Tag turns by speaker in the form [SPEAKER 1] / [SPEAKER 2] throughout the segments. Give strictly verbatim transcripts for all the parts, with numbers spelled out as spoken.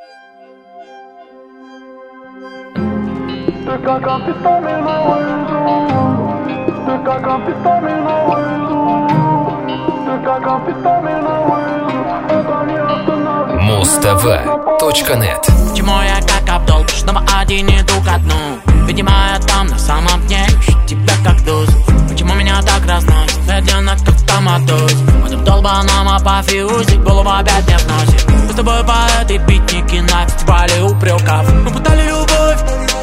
[SPEAKER 1] Ты как амфетаминовый зуб, ты как амфетаминовый зуб, ты как амфетаминовый зуб, это не остановить.
[SPEAKER 2] Муз-ТВ точка нет.
[SPEAKER 3] Почему я как Абдул, снова один иду ко дну? Видимо, я там на самом дне, ищу тебя как дозу. Почему меня так разносит, медленно как томатоз? В этом долбаном апофеозе голову опять не вносит. Мы с тобой по этой битнике на фестивале упреков. Мы пытали любовь,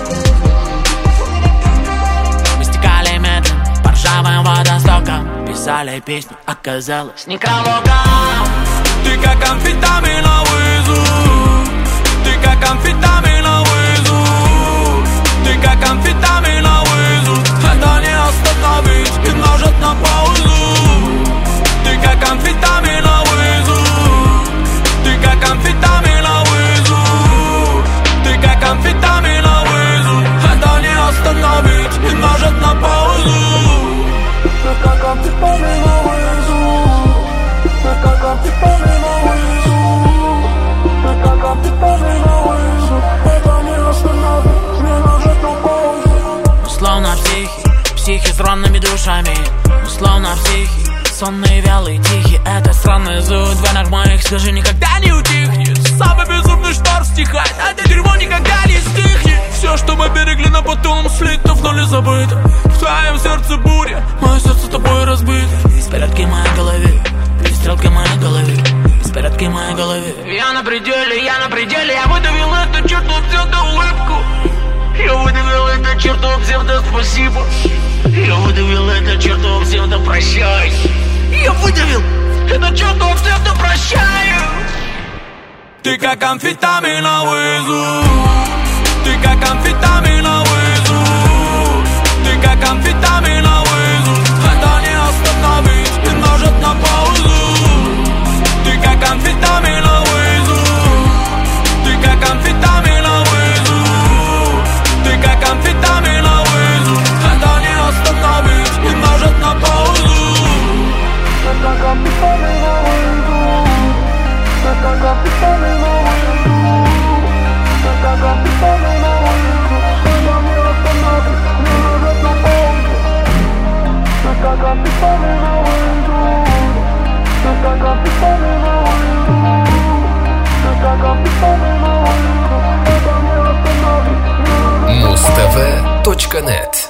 [SPEAKER 3] мы стекали медленно по ржавым водостокам, писали песню, оказалось некрологом.
[SPEAKER 4] Ты как амфетаминовый зуб, ты как амфетаминовый зуб, ты как амфетаминовый зуб, это не остановить и нажать на паузу. Ты как амфетаминовый зуб, ты как амфетаминовый зуб, ты как амфетаминовый зуб, это не остановить и нажать на паузу.
[SPEAKER 1] Ты как амфетаминовый зуб, ты как амфетаминовый зуб, ты как амфетаминовый зуб, это не остановить, не нажать на паузу.
[SPEAKER 3] Мы словно психи, психи с ранными душами. Мы словно психи, сонные, вялые, тихие. Это странный зуд в венах моих, скажи, никогда не утихнет. Самый безумный штор в стихах, это дерьмо никогда не стихнет. Все, что мы берегли на потом, слито в ноль и забыто. В твоем сердце буря, мое сердце тобой разбито. Беспорядки в моей голове, перестрелки в моей голове, беспорядки в моей голове. Я на пределе, я на пределе, я выдавил эту черту псевдоулыбку. Я выдавил эту черту псевдо-спасибо. Я выдавил эту черту псевдо-прощай. Я выдавил эту черту псевдо-прощаю.
[SPEAKER 4] Ты как амфетаминовый зуб, ты как амфетаминовый зуб, ты как амфетаминовый зуб, это не остановить и нажать на паузу. Ты как амфетаминовый зуб, ты как амфетаминовый зуб, ты как амфетаминовый зуб, это не остановить и нажать на паузу.
[SPEAKER 1] Ты как амфетаминовый зуб, ты как амфетаминовый зуб, ты как амфетаминовый зуб, это не остановить, не нажать на паузу. Ты как амфетаминовый зуб, ты как амфетаминовый зуб, ты как амфетаминовый зуб, это не остановить, не нажать на паузу.
[SPEAKER 2] Муз-ТВ точка нет.